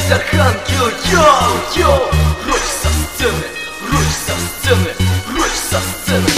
здесь Архангел, йоу, прочь со сцены, прочь со сцены, прочь со сцены.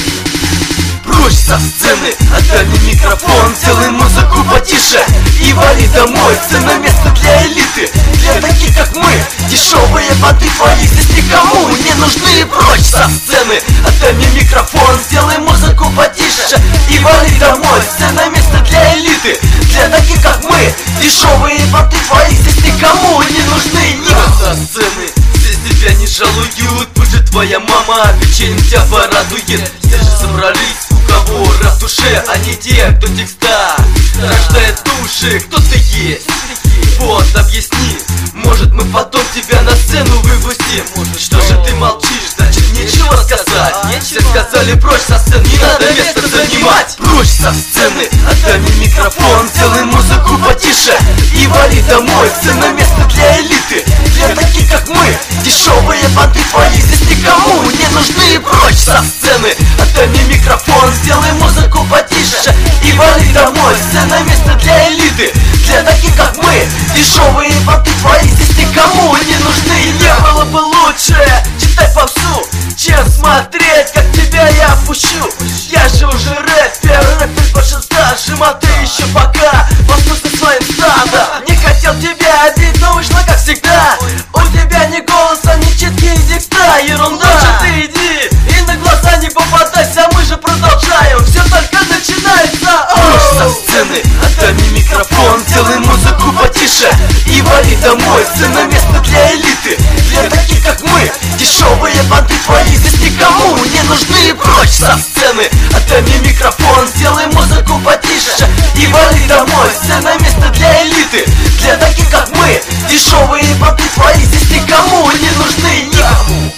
Прочь со сцены, отдай мне микрофон, сделай музыку потише и вали домой. Сцена место для элиты, для таких как мы. Дешевые понты твои здесь никому не нужны. Прочь со сцены, отдай мне микрофон, сделай музыку потише и вали домой. Сцена место для элиты, для таких как мы. Дешевые понты твои здесь никому не нужны. Со сцены, здесь тебя не жалуют, пусть же твоя мама печеньем тебя порадует. Здесь же собрались уговоры в душе, а не те, кто текста рождает души. Кто ты есть? Вот, объясни. Может, мы потом тебя на сцену вывозим. Что же ты молчишь? Значит, нечего рассказать. Все сказали прочь со сцены, не надо место занимать. Прочь со сцены, отдай мне микрофон, сделай музыку потише и вали домой. Сцена место для элиты, для таких как мы. Дешевые понты твои здесь никому не нужны. Прочь со сцены, отдай мне микрофон, сделай музыку потише и вали домой. Сцена место для элиты, для таких как мы. Дешевые понты твои здесь никому не нужны. Не было бы лучше читать попсу, чем смотреть, как тебя я пущу. Я же уже рэпер больше старшим, а ты еще пока послушай своим стадом. Не хотел тебя обидеть, но вышло как всегда. У тебя ни голоса, ни читкие текста, ерунда. Лучше ты иди и на глаза не попадайся, мы же продолжаем, все только начинается. Прочь со сцены, отдай мне микрофон, сделай музыку потише и вали домой. Сцена место для элиты, для таких как мы. Дешевые понты твои здесь никому не нужны. Прочь со сцены, отдай мне микрофон, сделай музыку потише и вали домой. Сцена место для элиты, для таких как мы. Дешевые понты твои здесь никому не нужны. Никому.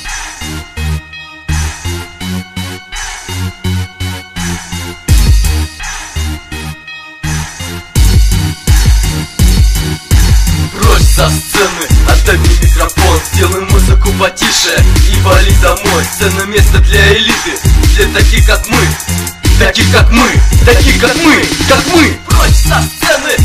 Со сцены, отдай мне микрофон, сделай музыку потише и вали домой. Сцена место для элиты, для таких как мы. Таких как мы, таких как мы, как мы. Прочь со сцены,